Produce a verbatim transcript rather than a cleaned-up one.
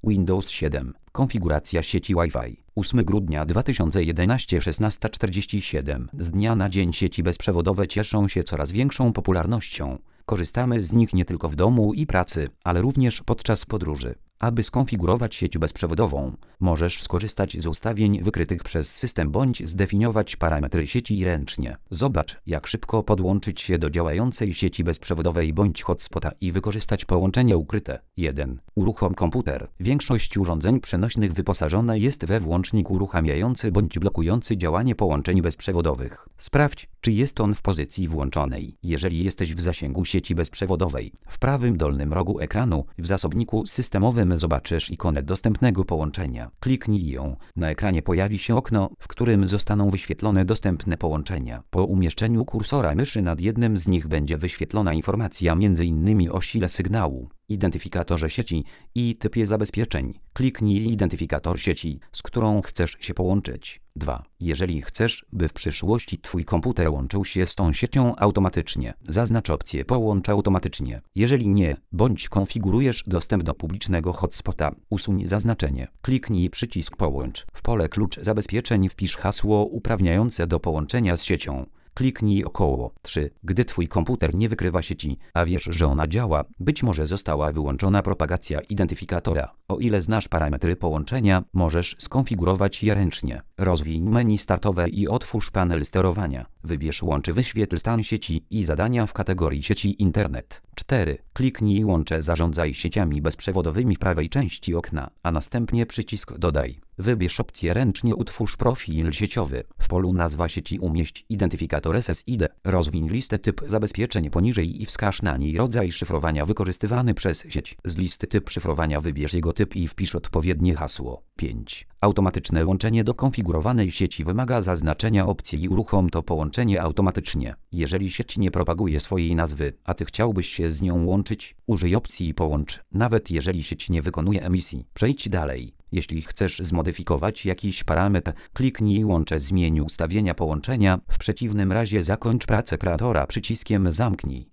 Windows siedem. Konfiguracja sieci Wi-Fi. ósmego grudnia dwa tysiące jedenastego, szesnasta czterdzieści siedem. Z dnia na dzień sieci bezprzewodowe cieszą się coraz większą popularnością. Korzystamy z nich nie tylko w domu i pracy, ale również podczas podróży. Aby skonfigurować sieć bezprzewodową, możesz skorzystać z ustawień wykrytych przez system bądź zdefiniować parametry sieci ręcznie. Zobacz, jak szybko podłączyć się do działającej sieci bezprzewodowej bądź hotspota i wykorzystać połączenie ukryte. jeden. Uruchom komputer. Większość urządzeń przenośnych wyposażone jest we włącznik uruchamiający bądź blokujący działanie połączeń bezprzewodowych. Sprawdź, czy jest on w pozycji włączonej. Jeżeli jesteś w zasięgu sieci bezprzewodowej, w prawym dolnym rogu ekranu, w zasobniku systemowym zobaczysz ikonę dostępnego połączenia. Kliknij ją. Na ekranie pojawi się okno, w którym zostaną wyświetlone dostępne połączenia. Po umieszczeniu kursora myszy nad jednym z nich będzie wyświetlona informacja między innymi o sile sygnału, identyfikatorze sieci i typie zabezpieczeń. Kliknij identyfikator sieci, z którą chcesz się połączyć. dwa. Jeżeli chcesz, by w przyszłości Twój komputer łączył się z tą siecią automatycznie, zaznacz opcję Połącz automatycznie. Jeżeli nie, bądź konfigurujesz dostęp do publicznego hotspota, usuń zaznaczenie. Kliknij przycisk Połącz. W pole Klucz zabezpieczeń wpisz hasło uprawniające do połączenia z siecią. Kliknij około trzy. Gdy Twój komputer nie wykrywa sieci, a wiesz, że ona działa, być może została wyłączona propagacja identyfikatora. O ile znasz parametry połączenia, możesz skonfigurować je ręcznie. Rozwiń menu startowe i otwórz panel sterowania. Wybierz Łączy, wyświetl stan sieci i zadania w kategorii sieci Internet. cztery. Kliknij Łącze, zarządzaj sieciami bezprzewodowymi w prawej części okna, a następnie przycisk Dodaj. Wybierz opcję Ręcznie utwórz profil sieciowy. W polu Nazwa sieci umieść identyfikator S S I D. Rozwiń listę typ zabezpieczeń poniżej i wskaż na niej rodzaj szyfrowania wykorzystywany przez sieć. Z listy typ szyfrowania wybierz jego typ i wpisz odpowiednie hasło. pięć. Automatyczne łączenie do konfigurowanej sieci wymaga zaznaczenia opcji Uruchom to połączenie automatycznie. Jeżeli sieć nie propaguje swojej nazwy, a Ty chciałbyś się z nią łączyć, użyj opcji Połącz, nawet jeżeli sieć nie wykonuje emisji. Przejdź dalej. Jeśli chcesz zmodyfikować jakiś parametr, kliknij Łącze, zmień ustawienia połączenia, w przeciwnym razie zakończ pracę kreatora przyciskiem Zamknij.